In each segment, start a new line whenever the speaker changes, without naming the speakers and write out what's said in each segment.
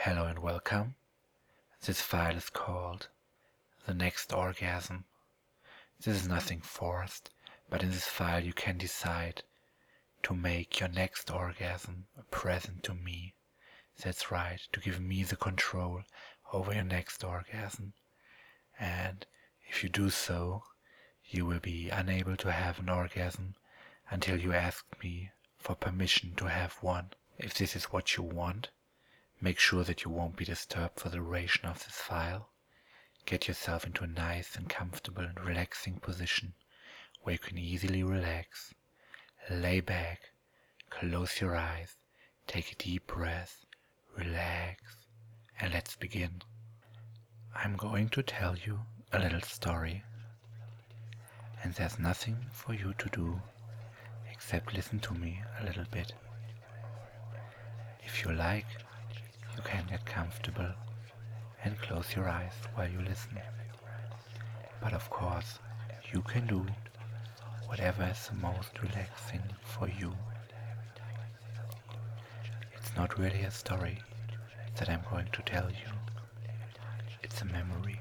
Hello and welcome. This file is called The Next Orgasm. This is nothing forced, but in this file you can decide to make your next orgasm a present to me. That's right, to give me the control over your next orgasm. And if you do so, you will be unable to have an orgasm until you ask me for permission to have one. If this is what you want, make sure that you won't be disturbed for the duration of this file. Get yourself into a nice and comfortable and relaxing position where you can easily relax. Lay back, close your eyes, take a deep breath, relax, and let's begin. I'm going to tell you a little story, and there's nothing for you to do except listen to me a little bit. If you like, you can get comfortable and close your eyes while you listen. But of course, you can do whatever is the most relaxing for you. It's not really a story that I'm going to tell you. It's a memory.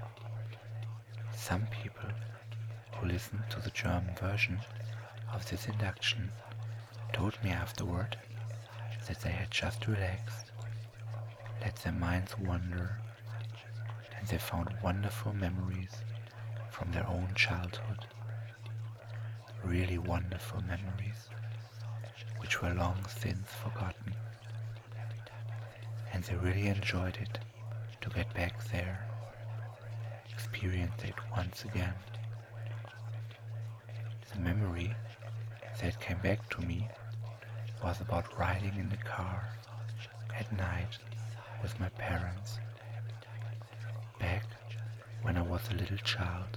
Some people who listened to the German version of this induction told me afterward that they had just relaxed, let their minds wander, and they found wonderful memories from their own childhood. Really wonderful memories, which were long since forgotten. And they really enjoyed it to get back there, experience it once again. The memory that came back to me was about riding in the car at night with my parents, back when I was a little child.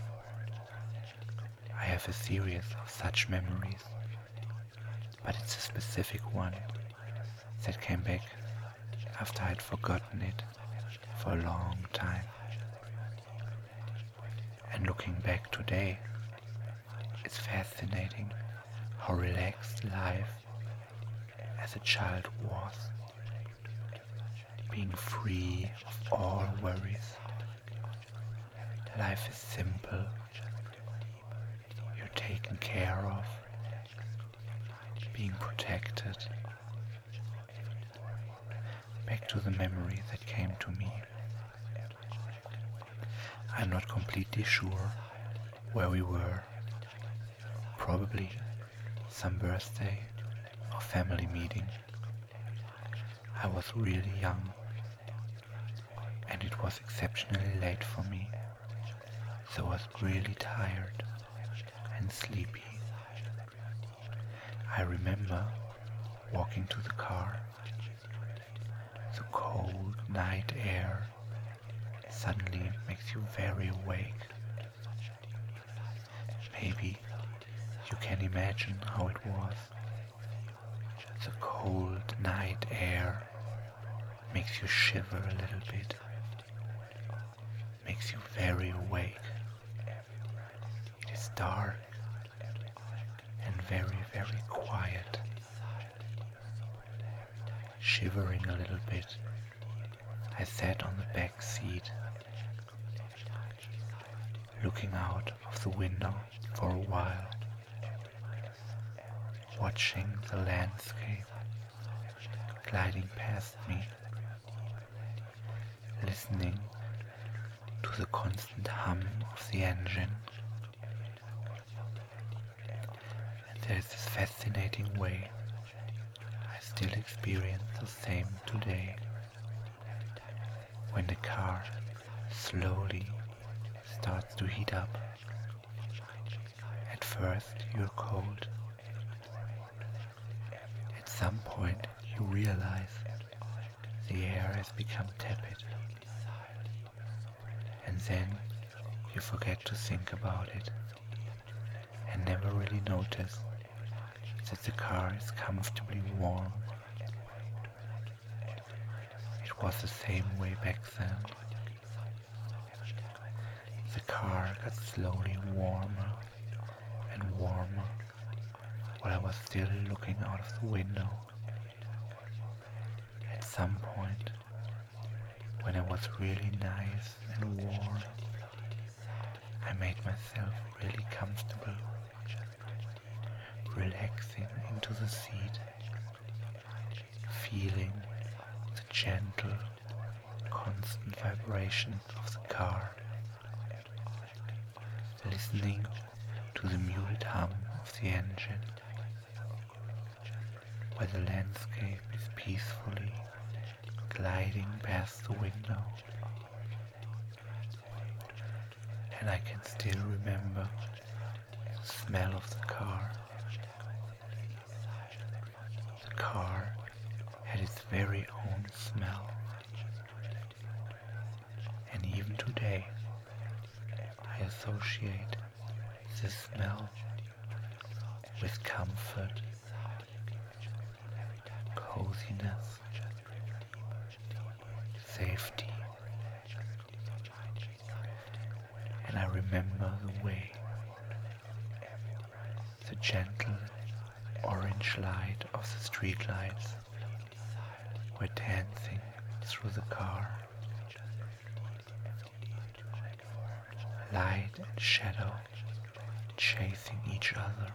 I have a series of such memories, but it's a specific one that came back after I'd forgotten it for a long time. And looking back today, it's fascinating how relaxed life as a child was, being free of all worries. Life is simple, you're taken care of, being protected. Back to the memory that came to me. I'm not completely sure where we were. Probably some birthday or family meeting. I was really young, and it was exceptionally late for me, so I was really tired and sleepy. I remember walking to the car. The cold night air suddenly makes you very awake. Maybe you can imagine how it was. The cold night air makes you shiver a little bit, makes you very awake. It is dark and very, very quiet. Shivering a little bit, I sat on the back seat, looking out of the window for a while, watching the landscape gliding past me, listening to the constant hum of the engine. And there is this fascinating way I still experience the same today. When the car slowly starts to heat up. At first you're cold. At some point you realize the air has become tepid. And then you forget to think about it and never really notice that the car is comfortably warm. It was the same way back then. The car got slowly warmer and warmer while I was still looking out of the window. At some point, when I was really nice and warm, I made myself really comfortable, relaxing into the seat, feeling the gentle, constant vibration of the car, listening to the muted hum of the engine, where the landscape is peacefully gliding past the window. And I can still remember the smell of the car. The car had its very own smell. And even today, I associate this smell with comfort, coziness, safety. And I remember the way the gentle orange light of the streetlights were dancing through the car. Light and shadow chasing each other.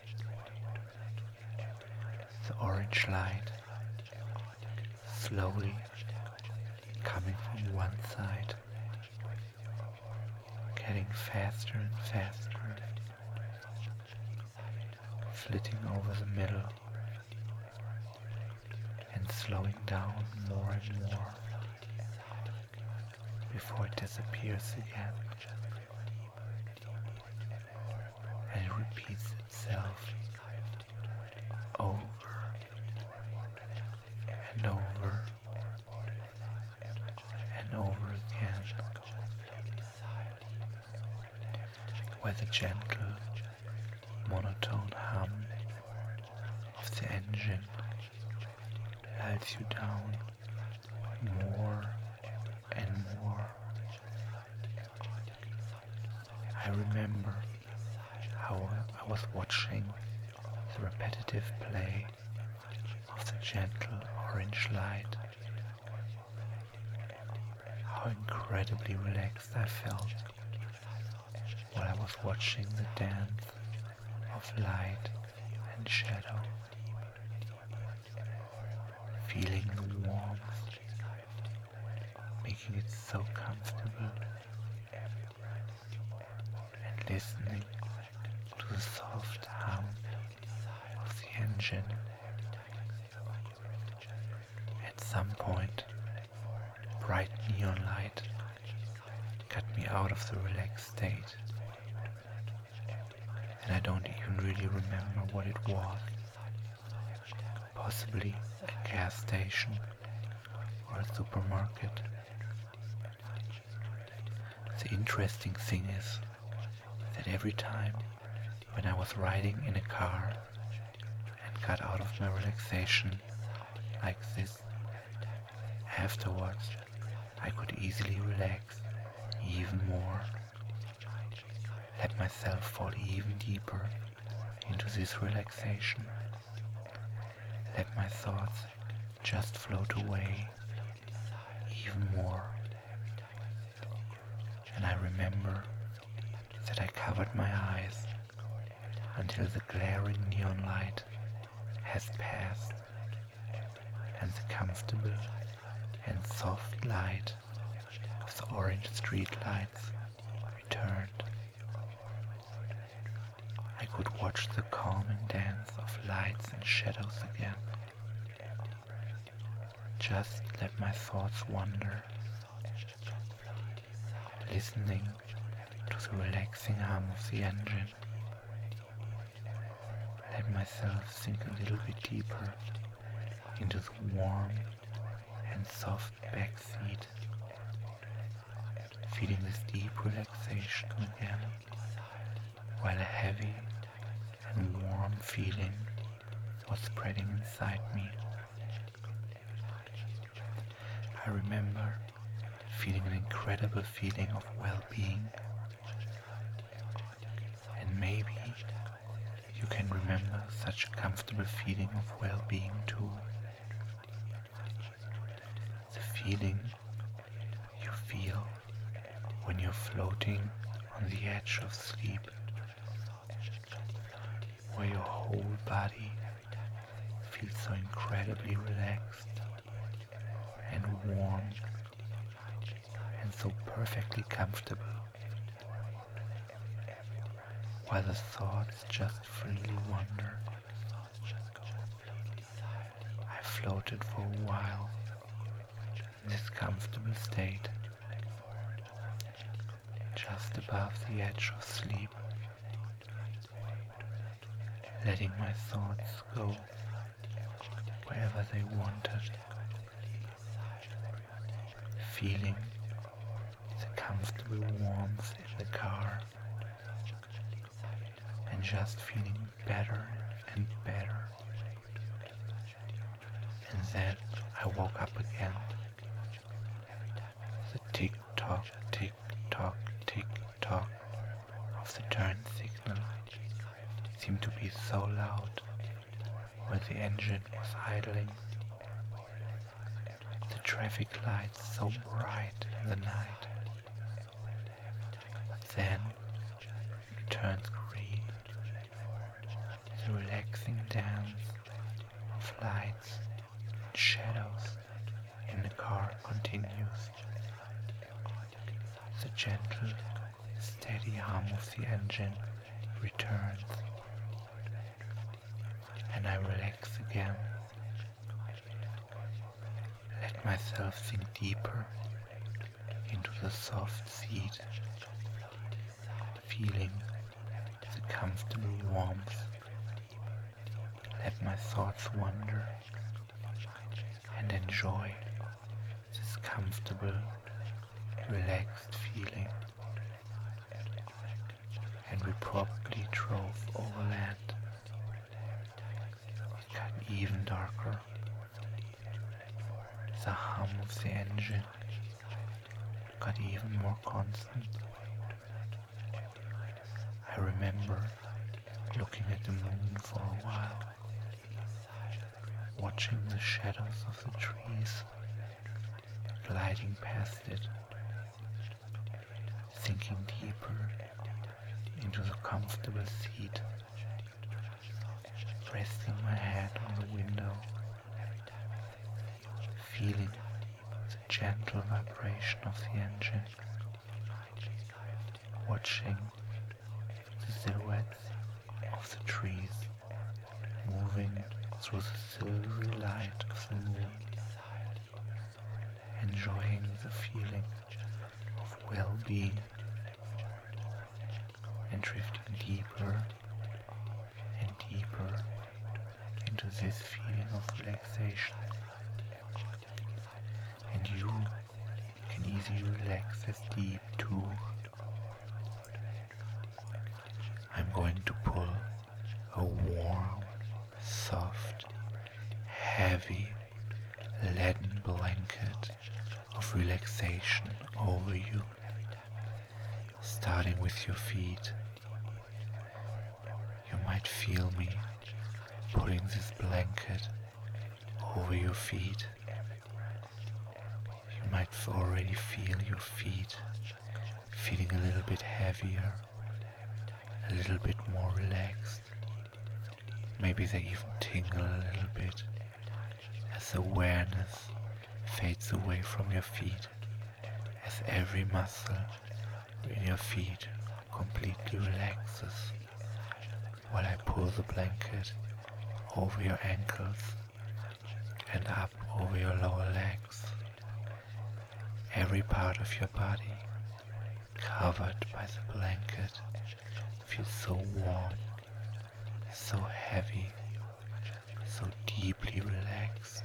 The orange light slowly coming from one side, getting faster and faster, flitting over the middle and slowing down more and more before it disappears again. And it repeats itself over and over and over again, where the gentle, monotone hum of the engine lulls you down more and more. I remember how I was watching the repetitive play of the gentle orange light, how incredibly relaxed I felt while I was watching the dance of light and shadow, feeling the warmth, making it so comfortable, and listening to the soft hum of the engine. At some point, bright neon light got me out of the relaxed state, and I don't even really remember what it was. Possibly a gas station or a supermarket. The interesting thing is that every time when I was riding in a car and got out of my relaxation like this, afterwards I could easily relax even more, let myself fall even deeper into this relaxation, let my thoughts just float away even more. And I remember that I covered my eyes until the glaring neon light has passed and the comfortable and soft light of the orange street lights returned. I could watch the calming dance of lights and shadows again. Just let my thoughts wander, listening to the relaxing hum of the engine. Let myself sink a little bit deeper into the warm and soft back seat, feeling this deep relaxation again, while a heavy and warm feeling was spreading inside me. I remember feeling an incredible feeling of well-being, and maybe you can remember such a comfortable feeling of well-being too. The feeling feel when you're floating on the edge of sleep, where your whole body feels so incredibly relaxed and warm and so perfectly comfortable, while the thoughts just freely wander. I floated for a while in this comfortable state, just above the edge of sleep, letting my thoughts go wherever they wanted, feeling the comfortable warmth in the car, and just feeling better and better. And then I woke up again. The tick-tock, tick-tock, tick-tock of the turn signal seemed to be so loud where the engine was idling. The traffic lights so bright in the night. But then it turns green. The relaxing dance of lights and shadows in the car continues. The gentle, steady hum of the engine returns, and I relax again. Let myself sink deeper into the soft seat, feeling the comfortable warmth. Let my thoughts wander and enjoy this comfortable, relaxed feeling. And we probably drove overland. It got even darker. The hum of the engine got even more constant. I remember looking at the moon for a while, watching the shadows of the trees gliding past it, sinking deeper into the comfortable seat, resting my head on the window, feeling the gentle vibration of the engine, watching the silhouettes of the trees moving through the silvery light of the moon, enjoying the feeling of well-being and drifting deeper and deeper into this feeling of relaxation. And you can easily relax as deep too. I'm going to pull a warm, soft, heavy, leaden blanket of relaxation over you, starting with your feet. You might feel me putting this blanket over your feet. You might already feel your feet feeling a little bit heavier, a little bit more relaxed. Maybe they even tingle a little bit as awareness fades away from your feet, as every muscle in your feet completely relaxes, while I pull the blanket over your ankles and up over your lower legs. Every part of your body covered by the blanket feels so warm, so heavy, so deeply relaxed.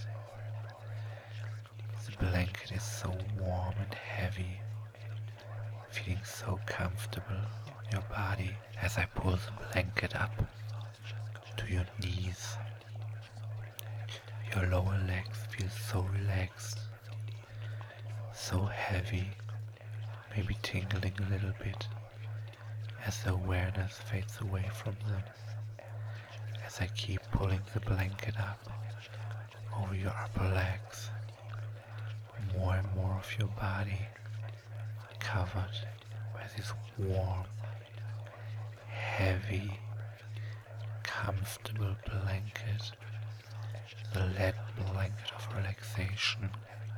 The blanket is so warm and heavy, feeling so comfortable on your body as I pull the blanket up to your knees. Your lower legs feel so relaxed, so heavy, maybe tingling a little bit as the awareness fades away from them, as I keep pulling the blanket up over your upper legs. More and more of your body covered by this warm, heavy, comfortable blanket, the lead blanket of relaxation.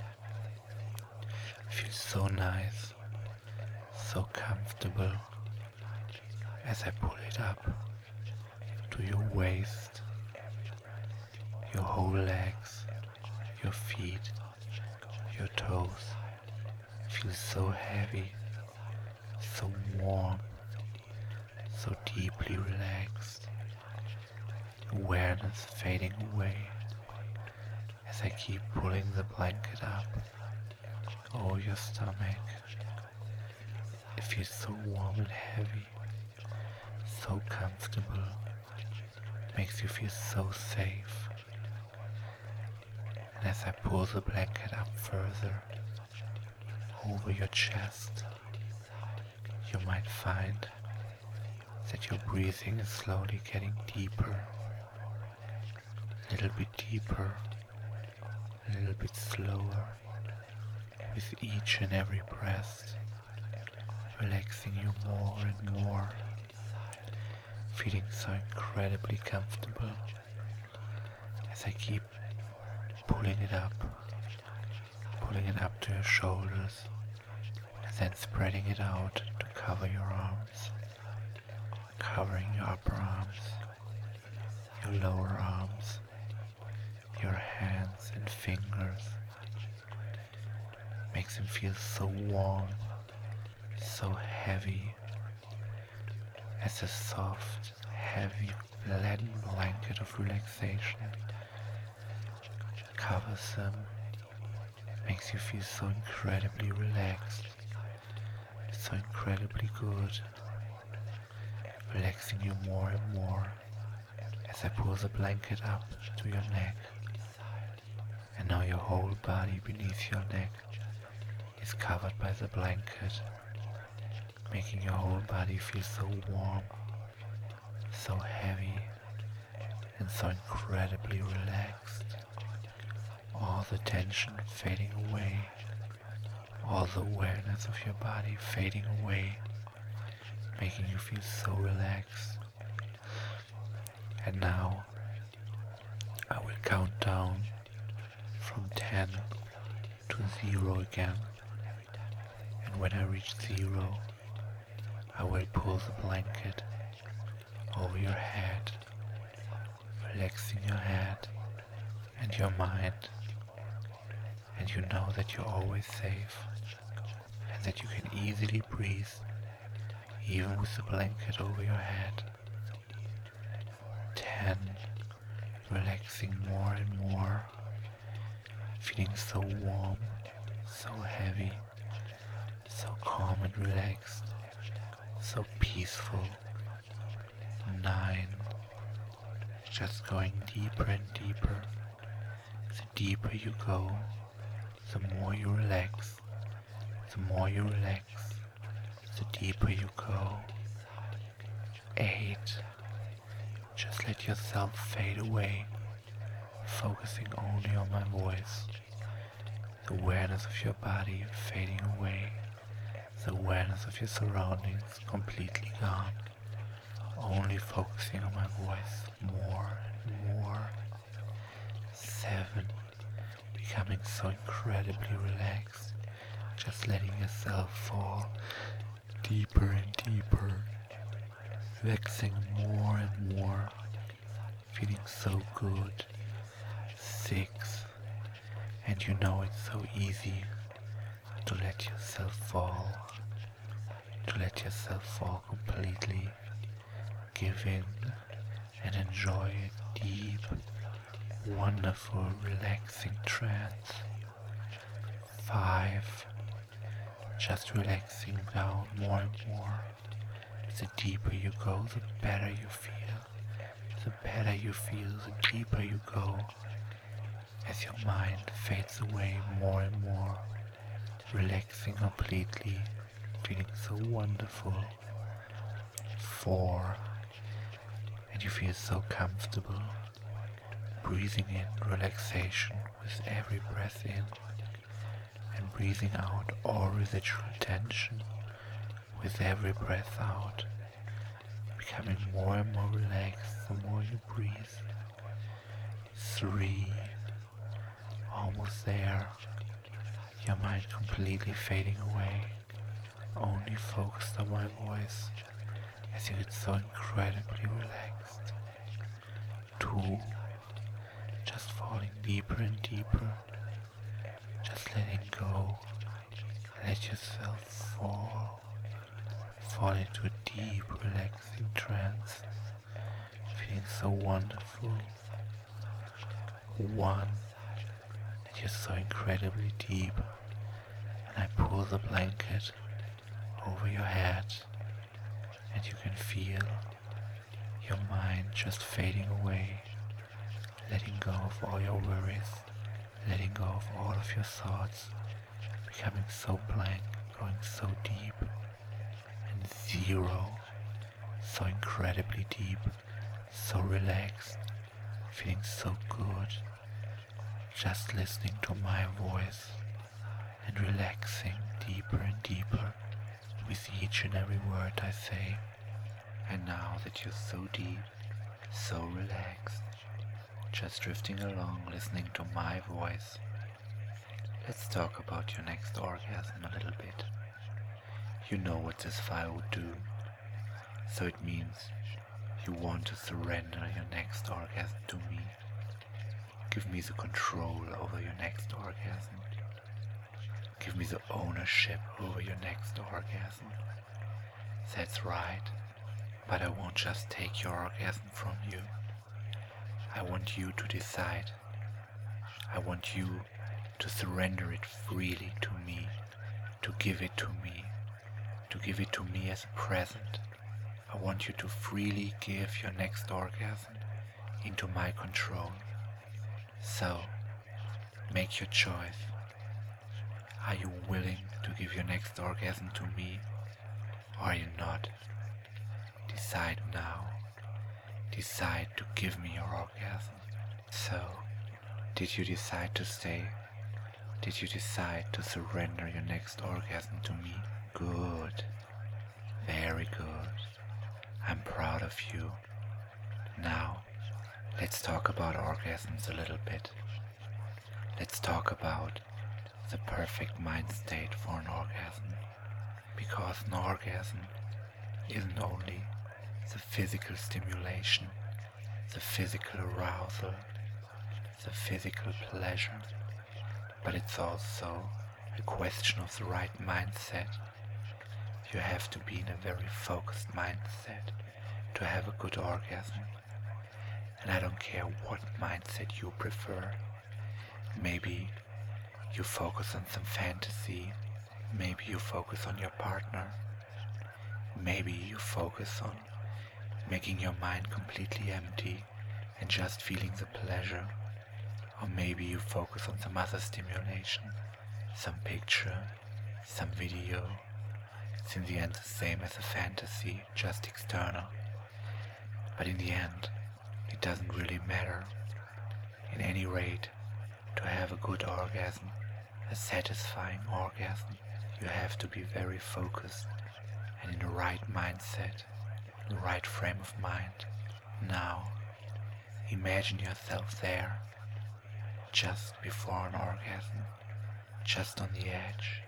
It feels so nice, so comfortable as I pull it up to your waist, your whole legs, your feet, your toes. It feels so heavy, so warm, so deeply relaxed. Awareness fading away as I keep pulling the blanket up over your stomach. It feels so warm and heavy, so comfortable, makes you feel so safe. And as I pull the blanket up further over your chest, you might find that your breathing is slowly getting deeper, a little bit deeper, a little bit slower, with each and every breath, relaxing you more and more, feeling so incredibly comfortable as I keep pulling it up to your shoulders, and then spreading it out to cover your arms, covering your upper arms, your lower arms, your hands and fingers. Makes them feel so warm, so heavy, as a soft, heavy, leaden blanket of relaxation covers them, makes you feel so incredibly relaxed, so incredibly good, relaxing you more and more as I pull the blanket up to your neck. And now your whole body beneath your neck is covered by the blanket, making your whole body feel so warm, so heavy, and so incredibly relaxed. All the tension fading away, all the awareness of your body fading away, making you feel so relaxed. And now I will count down from 10 to 0 again, and when I reach 0, I will pull the blanket over your head, relaxing your head and your mind, and you know that you're always safe and that you can easily breathe even with the blanket over your head. 10, relaxing more and more, feeling so warm, so heavy, so calm and relaxed, so peaceful. 9, just going deeper and deeper. The deeper you go, the more you relax. The more you relax, the deeper you go. 8, just let yourself fade away, focusing only on my voice. The awareness of your body fading away, the awareness of your surroundings completely gone, only focusing on my voice more and more. 7, becoming so incredibly relaxed, just letting yourself fall deeper and deeper, relaxing more and more, feeling so good. 6, and you know it's so easy to let yourself fall, completely, give in and enjoy a deep, wonderful, relaxing trance. 5, just relaxing down more and more. The deeper you go, the better you feel. The better you feel, the deeper you go, as your mind fades away more and more, relaxing completely, feeling so wonderful. 4, and you feel so comfortable, breathing in relaxation with every breath in and breathing out all residual tension with every breath out, becoming more and more relaxed the more you breathe. 3, almost there, your mind completely fading away, only focused on my voice as you get so incredibly relaxed. 2, just falling deeper and deeper, just letting go, let yourself fall into a deep relaxing trance, feeling so wonderful. 1, that you're so incredibly deep, and I pull the blanket over your head, and you can feel your mind just fading away, letting go of all your worries, letting go of all of your thoughts, becoming so blank, going so deep, and 0, so incredibly deep, so relaxed, feeling so good, just listening to my voice and relaxing deeper and deeper with each and every word I say. And now that you're so deep, so relaxed, just drifting along listening to my voice, let's talk about your next orgasm a little bit. You know what this file would do, so it means you want to surrender your next orgasm to me. Give me the control over your next orgasm. Give me the ownership over your next orgasm. That's right, but I won't just take your orgasm from you. I want you to decide. I want you to surrender it freely to me, to give it to me, to give it to me as a present. I want you to freely give your next orgasm into my control. So, make your choice. Are you willing to give your next orgasm to me, or are you not? Decide now. Decide to give me your orgasm. So, did you decide to stay? Did you decide to surrender your next orgasm to me? Good. Very good. I'm proud of you. Now, let's talk about orgasms a little bit. Let's talk about the perfect mind state for an orgasm. Because an orgasm isn't only the physical stimulation, the physical arousal, the physical pleasure, but it's also a question of the right mindset. You have to be in a very focused mindset to have a good orgasm. And I don't care what mindset you prefer. Maybe you focus on some fantasy. Maybe you focus on your partner. Maybe you focus on making your mind completely empty and just feeling the pleasure. Or maybe you focus on some other stimulation, some picture, some video. It's in the end the same as a fantasy, just external. But in the end, it doesn't really matter. In any rate, to have a good orgasm, a satisfying orgasm, you have to be very focused and in the right mindset, the right frame of mind. Now, imagine yourself there, just before an orgasm, just on the edge.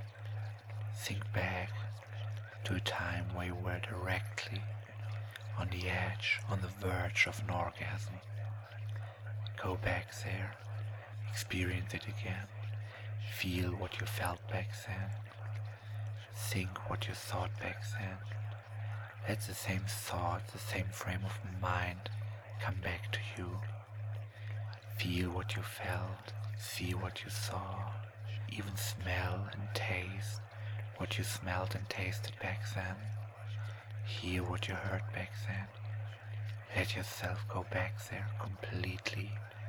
Think back to a time where you were directly on the edge, on the verge of an orgasm. Go back there, experience it again, feel what you felt back then, think what you thought back then. Let the same thought, the same frame of mind come back to you. Feel what you felt, see what you saw, even smell and taste what you smelled and tasted back then. Hear what you heard back then. Let yourself go back there completely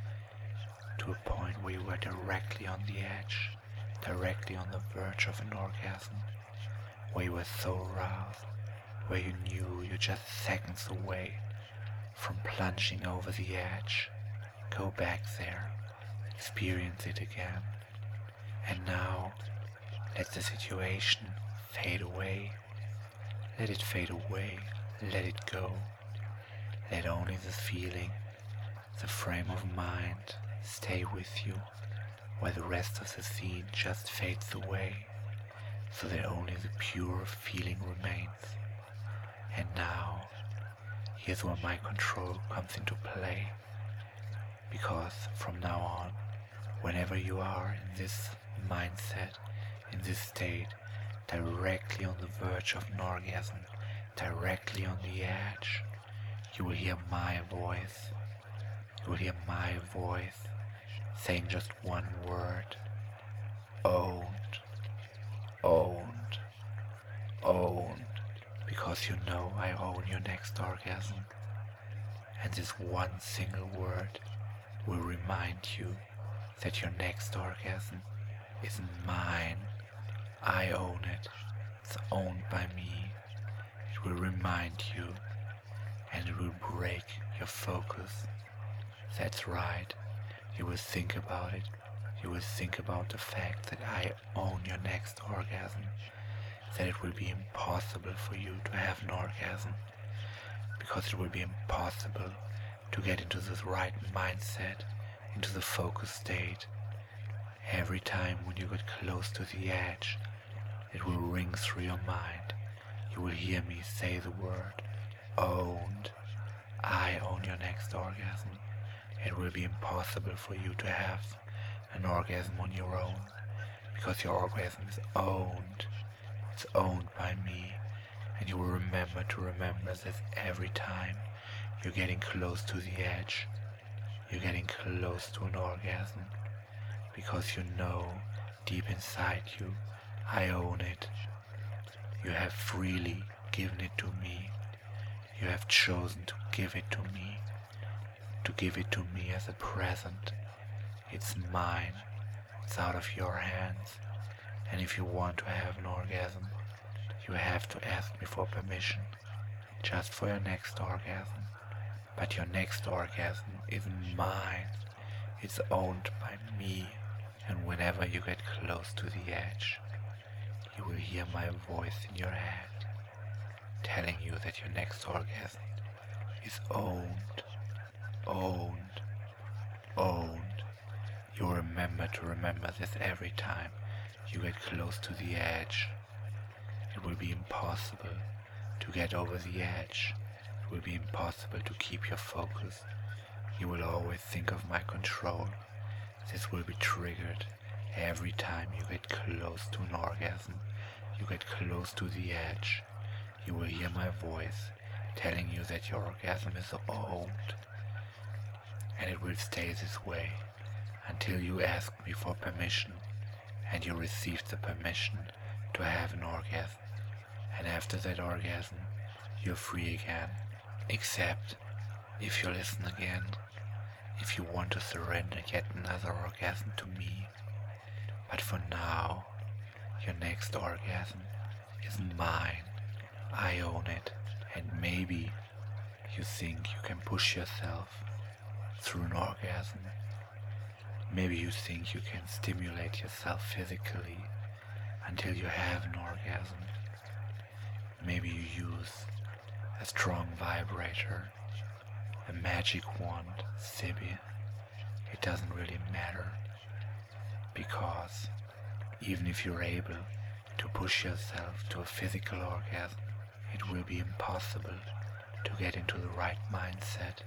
to a point where you were directly on the edge, directly on the verge of an orgasm, where you were so aroused, where you knew you're just seconds away from plunging over the edge. Go back there, experience it again, and now Let the situation fade away. Let it fade away. Let it go. Let only the feeling, the frame of mind stay with you, while the rest of the scene just fades away, so that only the pure feeling remains. And now, here's where my control comes into play, because from now on, whenever you are in this mindset, in this state, directly on the verge of an orgasm, directly on the edge, you will hear my voice. You will hear my voice saying just one word: owned, owned, owned, because you know I own your next orgasm. And this one single word will remind you that your next orgasm is mine. I own it. It's owned by me. It will remind you, and it will break your focus. That's right. You will think about it. You will think about the fact that I own your next orgasm. That it will be impossible for you to have an orgasm. Because it will be impossible to get into this right mindset, into the focus state. Every time when you get close to the edge, it will ring through your mind. You will hear me say the word owned. I own your next orgasm. It will be impossible for you to have an orgasm on your own, because your orgasm is owned. It's owned by me, and you will remember this every time you're getting close to the edge. You're getting close to an orgasm, because you know deep inside you, I own it. You have freely given it to me. You have chosen to give it to me. To give it to me as a present. It's mine. It's out of your hands. And if you want to have an orgasm, you have to ask me for permission, just for your next orgasm. But your next orgasm is mine. It's owned by me. And whenever you get close to the edge, you will hear my voice in your head, telling you that your next orgasm is owned, owned, owned. You remember this every time you get close to the edge. It will be impossible to get over the edge. It will be impossible to keep your focus. You will always think of my control. This will be triggered every time you get close to an orgasm. You get close to the edge. You will hear my voice telling you that your orgasm is owned. And it will stay this way until you ask me for permission and you receive the permission to have an orgasm. And after that orgasm, you're free again. Except if you listen again, if you want to surrender yet another orgasm to me. But for now, your next orgasm is mine. I own it. And maybe you think you can push yourself through an orgasm. Maybe you think you can stimulate yourself physically until you have an orgasm. Maybe you use a strong vibrator, a magic wand, Sibi. It doesn't really matter, because even if you're able to push yourself to a physical orgasm, it will be impossible to get into the right mindset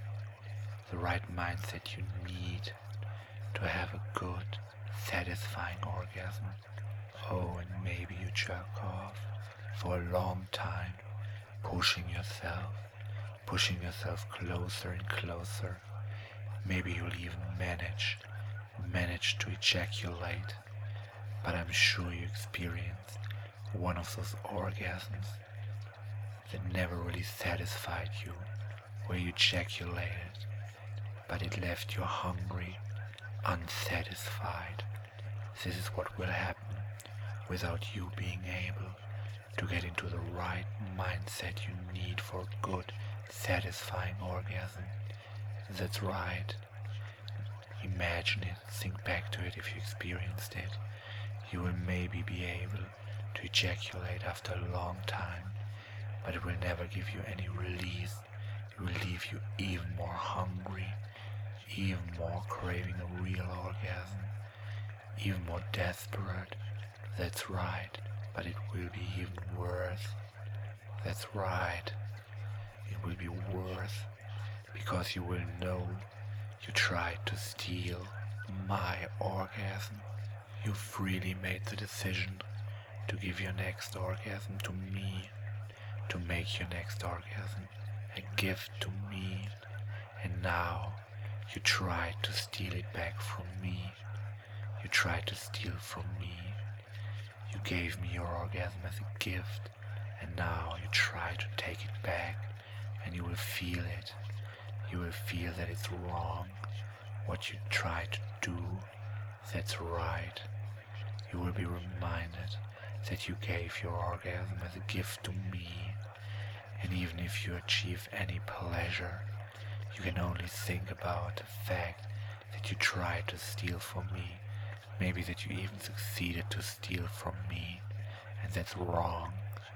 you need to have a good, satisfying orgasm. Oh, and maybe you jerk off for a long time, pushing yourself closer and closer. Maybe you'll even manage to ejaculate, but I'm sure you experienced one of those orgasms that never really satisfied you, where you ejaculated, but it left you hungry, unsatisfied. This is what will happen without you being able to get into the right mindset you need for a good, satisfying orgasm. That's right. Imagine it, think back to it if you experienced it. You will maybe be able to ejaculate after a long time, but it will never give you any release. It will leave you even more hungry, even more craving a real orgasm, even more desperate. That's right, but it will be even worse. That's right, it will be worse, because you will know you tried to steal my orgasm. You freely made the decision to give your next orgasm to me, to make your next orgasm a gift to me, and now you tried to steal it back from me. You tried to steal from me. You gave me your orgasm as a gift, and now you try to take it back, and you will feel it. You will feel that it's wrong, what you tried to do. That's right. You will be reminded that you gave your orgasm as a gift to me, and even if you achieve any pleasure, you can only think about the fact that you tried to steal from me, maybe that you even succeeded to steal from me, and that's wrong.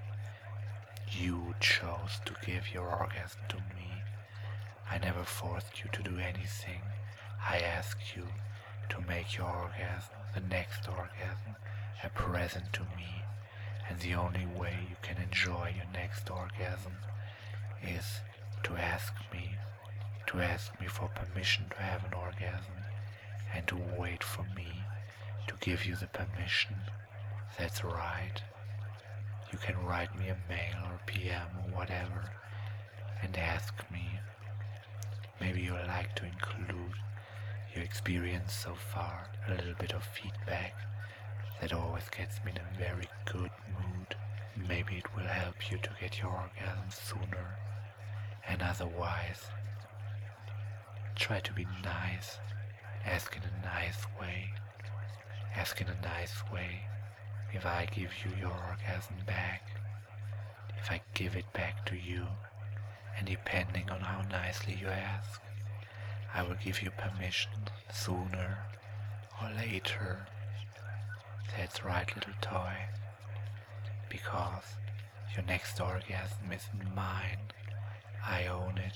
You chose to give your orgasm to me. I never forced you to do anything. I asked you to make your orgasm, the next orgasm, a present to me, and the only way you can enjoy your next orgasm is to ask me for permission to have an orgasm, and to wait for me to give you the permission. That's right. You can write me a mail or PM or whatever and ask me. Maybe you would like to include your experience so far, a little bit of feedback. That always gets me in a very good mood. Maybe it will help you to get your orgasm sooner. And otherwise, try to be nice. Ask in a nice way. Ask in a nice way. If I give you your orgasm back, if I give it back to you, and depending on how nicely you ask, I will give you permission sooner or later. That's right, little toy, because your next orgasm is mine. I own it.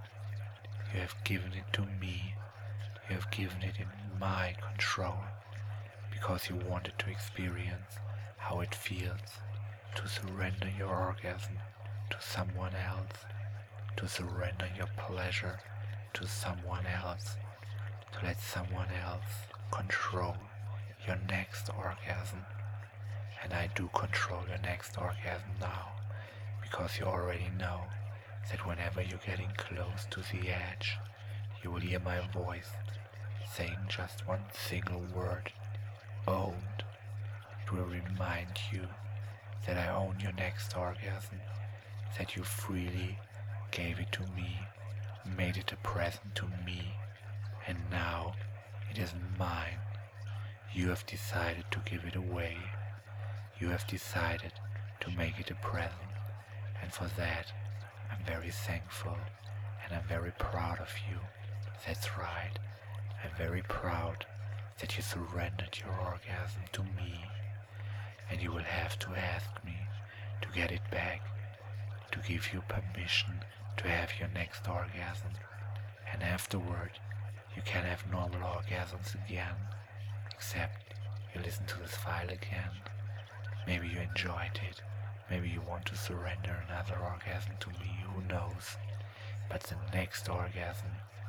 You have given it to me. You have given it in my control, because you wanted to experience how it feels to surrender your orgasm to someone else, to surrender your pleasure to someone else, to let someone else control your next orgasm. And I do control your next orgasm now, because you already know that whenever you're getting close to the edge, you will hear my voice saying just one single word, owned. It will remind you that I own your next orgasm, that you freely gave it to me, made it a present to me, and now it is mine. You have decided to give it away. You have decided to make it a present, and for that I'm very thankful, and I'm very proud of you. That's right, I'm very proud that you surrendered your orgasm to me, and you will have to ask me to get it back, to give you permission to have your next orgasm, and afterward you can have normal orgasms again, except you listen to this file again. Maybe you enjoyed it, maybe you want to surrender another orgasm to me, who knows, but the next orgasm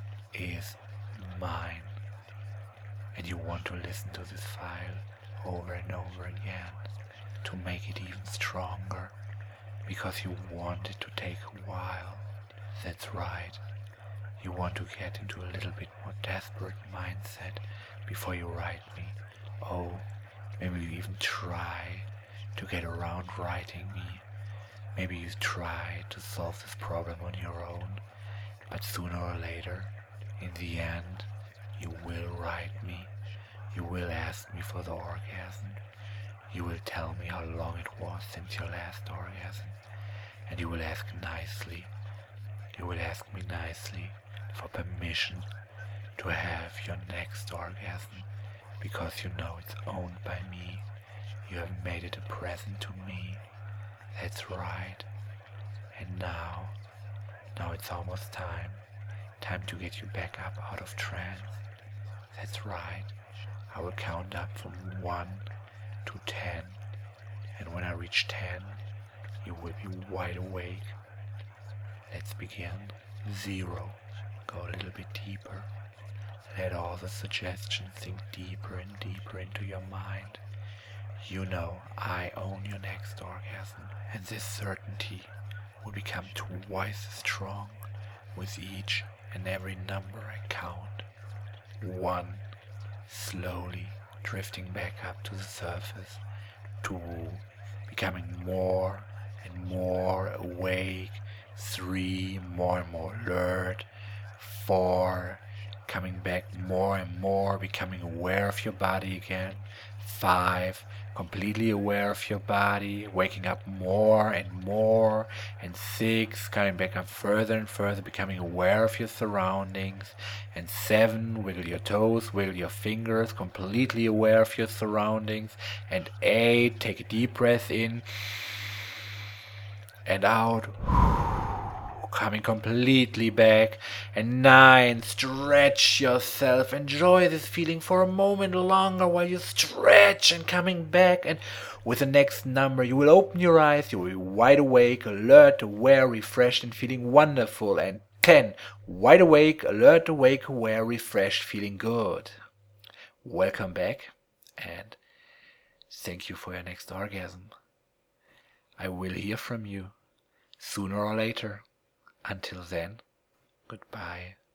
is mine, and you want to listen to this file over and over again to make it even stronger, because you want it to take a while. That's right, you want to get into a little bit more desperate mindset before you write me. Oh, maybe you even try to get around writing me. Maybe you try to solve this problem on your own, but sooner or later, in the end, you will write me. You will ask me for the orgasm. You will tell me how long it was since your last orgasm, and you will ask nicely. You will ask me nicely for permission to have your next orgasm, because you know it's owned by me, You have made it a present to me. That's right. And now it's almost time. Time to get you back up out of trance. That's right. I will count up from 1 to 10. And when I reach 10, you will be wide awake. Let's begin. 0. Go a little bit deeper. Let all the suggestions sink deeper and deeper into your mind. You know I own your next orgasm, and this certainty will become twice as strong with each and every number I count. 1. Slowly drifting back up to the surface. 2. Becoming more and more awake. 3. More and more alert. 4. Coming back more and more, becoming aware of your body again. 5. Completely aware of your body, waking up more and more. And 6. Coming back up further and further, becoming aware of your surroundings. And 7. Wiggle your toes, wiggle your fingers, completely aware of your surroundings. And 8. Take a deep breath in and out. Coming completely back. And 9, stretch yourself. Enjoy this feeling for a moment longer while you stretch and coming back. And with the next number, you will open your eyes. You will be wide awake, alert, aware, refreshed, and feeling wonderful. And 10, wide awake, alert, awake, aware, refreshed, feeling good. Welcome back, and thank you for your next orgasm. I will hear from you sooner or later. Until then, goodbye.